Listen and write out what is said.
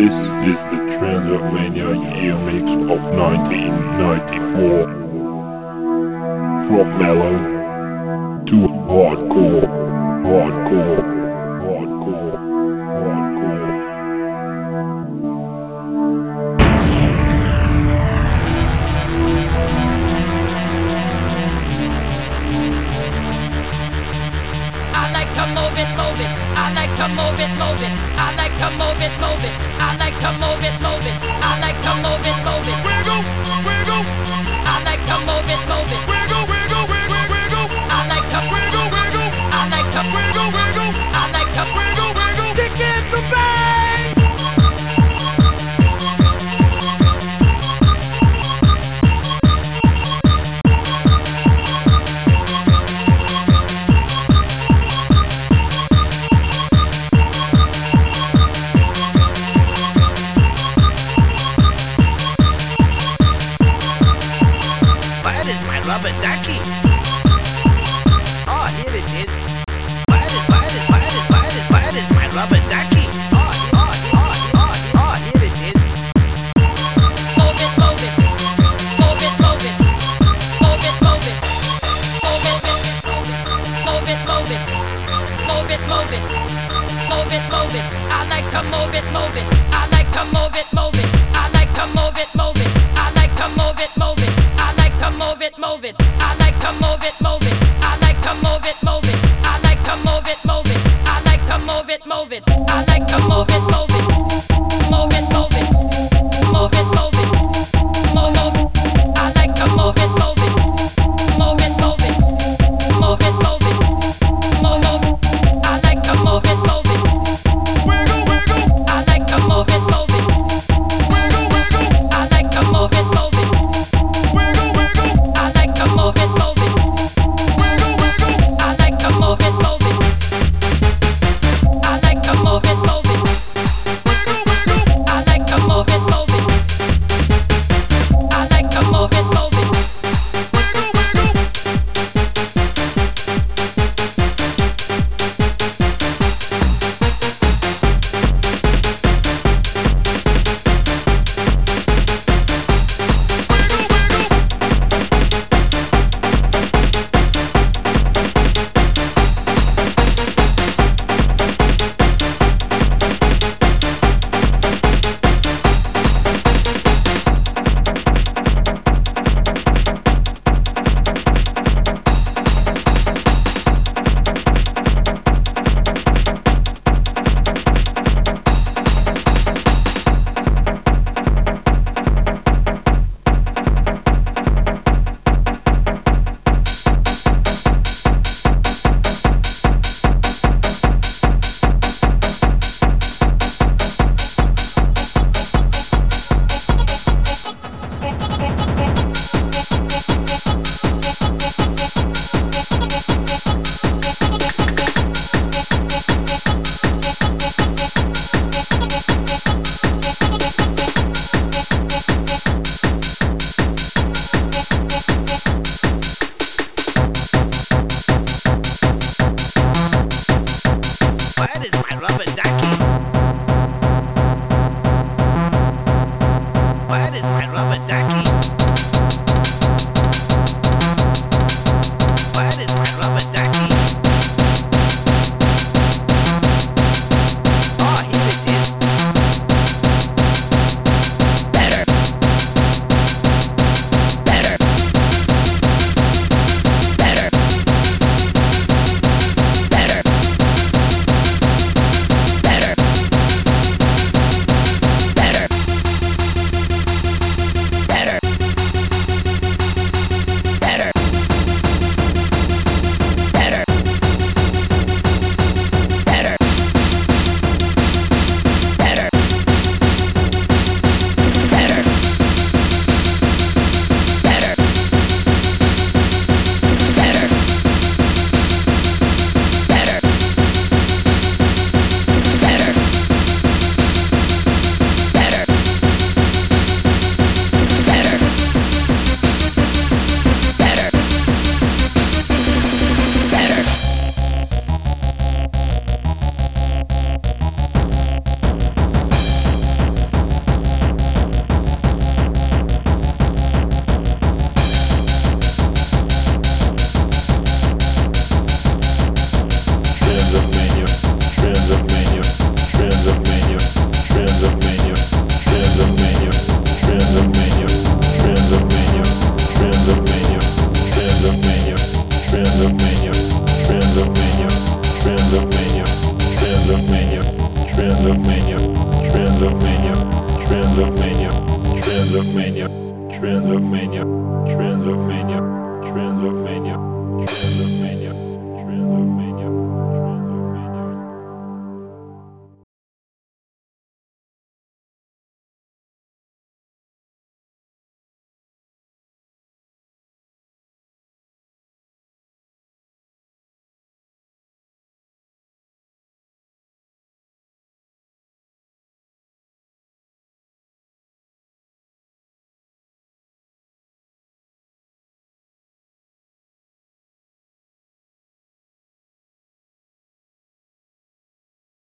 This is the Transylvania year mix of 1994. From mellow to hardcore, hardcore, hardcore, hardcore. I like to move it, move it. I like to move it, move it. I like to move it, move it. I like to move it, move it. I like to move it, move it. Wiggle, wiggle. I like to move it, move it. Wiggle, wiggle, wiggle, wiggle. I like to Wiggle, wiggle. I like to Wiggle, wiggle. I like to Wiggle, wiggle. Kick in the bang. Where is my rubber ducky? Oh, here it is. Where is my rubber ducky? Oh, here it is. move it, move it. Move it, move it. Move it, move it. Move it, move it, move it. Move it, move it. Move it, move it. I like to move it, move it. I like to move it, move it. I like to move it, move it. I like to move it, move it. I like to move it, move it. I like to move it, move it. I like to move it, move it. I like to move it, move it. I like to move it, move it. I like to move it, move it. Move it, move it. Move it, move it. Move it. I like to move it, move it. Move it, move it. Move it, move it. Move it. I like to move it, move it. Wiggle, wiggle. I like to move it, move it. Wiggle, wiggle. I like to move it, move it. Wiggle, wiggle. I like to move it, move it. Wiggle, wiggle. I like to move it, move it. I like to move it, move it. I like to move it, move it. I like to move it, move it. Where is my rubber ducky? Where is my rubber ducky? Where is my rubber ducky? Oh, here it is. Better. Better. Better. Better. Better. Better. Better. Better. Transylvania, Transylvania, Transylvania.